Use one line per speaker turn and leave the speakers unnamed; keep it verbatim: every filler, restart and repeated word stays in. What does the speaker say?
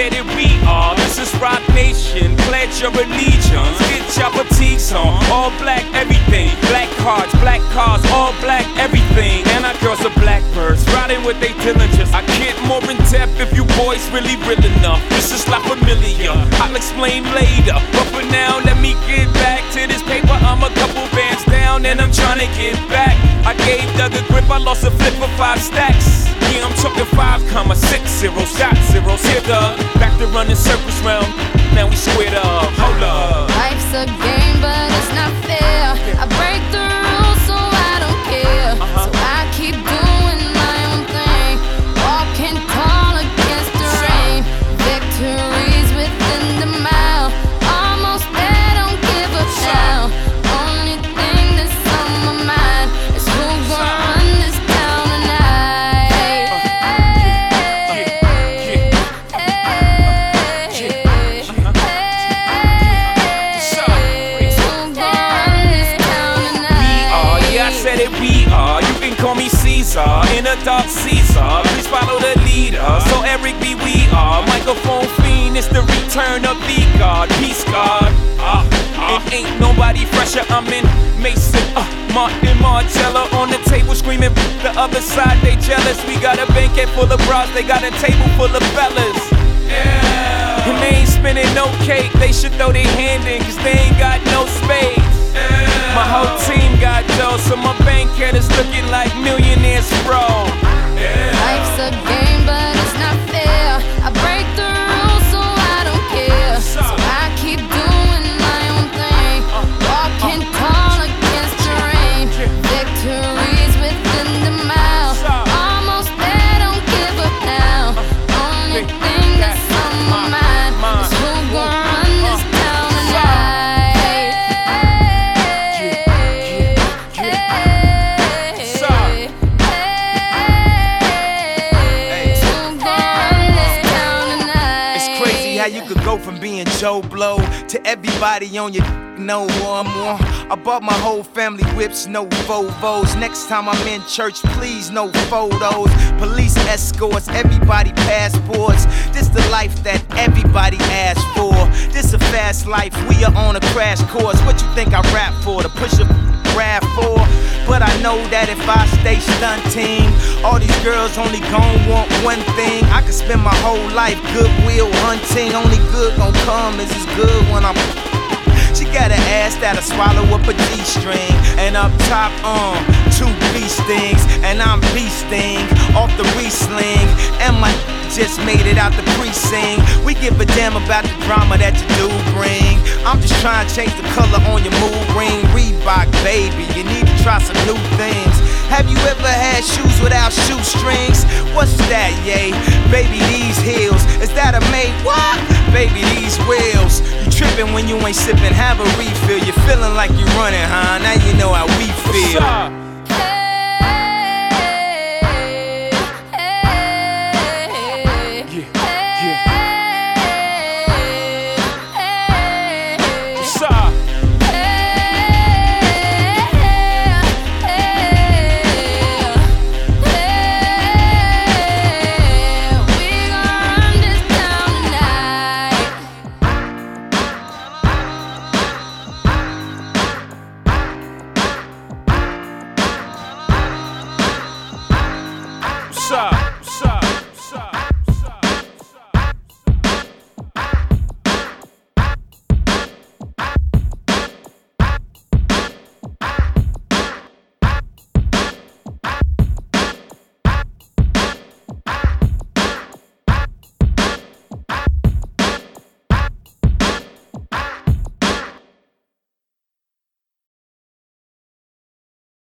said it, we are. This is Rock Nation, pledge your allegiance. Get your fatigues on, all black everything. Black cards, black cars, all black everything. And our girls are blackbirds, riding with they diligence. I get more in depth if you boys really real enough. This is La Familia, I'll explain later. But for now, let me get back to this paper. I'm a couple bands down and I'm trying to get back. I gave Doug a grip, I lost a flip for five stacks. Yeah, I'm talking five comma six zero, shot zeros. Here, Doug, back to running circles round. Now we squared up, hold up.
Life's a game, but it's not fair. I break the rules, so I don't care.
Uh-huh.
So I keep doing my own thing, walking tall against the rain. Victories within the mile, almost there, don't give up now. Only thing that's on my mind is who's gonna run this town tonight.
Said it, we are. You can call me Caesar, in a dark Caesar. Please follow the leader. So Eric B, we are. Microphone fiend, it's the return of the God. Peace God. Uh, uh. It ain't nobody fresher. I'm in Mason, uh, Martin Margiela on the table screaming. The other side, they jealous. We got a banquet full of bras, they got a table full of fellas. Yeah. And they ain't spinning no cake. They should throw their hand in, cause they ain't got no spades. My whole team got dough, so my bank account is looking like millionaires, bro. Yeah.
Life's a game, but it's not fair. I break the rules, so I don't care. So I keep doing my own thing, walking tall against the rain. Victories within the mile, almost there, don't give up now. Only thing that's on my mind is who's gonna run this town tonight.
You could go from being Joe Blow to everybody on your no more, more. I bought my whole family whips, no Volvos. Next time I'm in church, please no photos. Police escorts, everybody passports. This the life that everybody asks for. This a fast life, we are on a crash course. What you think I rap for? To push a rap for? But I know that if I stay stunting, all these girls only gon' want one thing. I could spend my whole life goodwill hunting. Only good gon' come is as good when I'm. She got an ass that'll swallow up a G-string. And up top, um, two beast things. And I'm beasting off the re-sling. And my just made it out the precinct. We give a damn about the drama that you do bring. I'm just trying to change the color on your mood ring. Reebok, baby, you need to try some new things. Have you ever had shoes without shoestrings? What's that, yay? Baby, these heels, is that a made what? Baby, these wheels. You tripping when you ain't sipping, have a refill. You're feeling like you're running, huh? Now you know how we feel.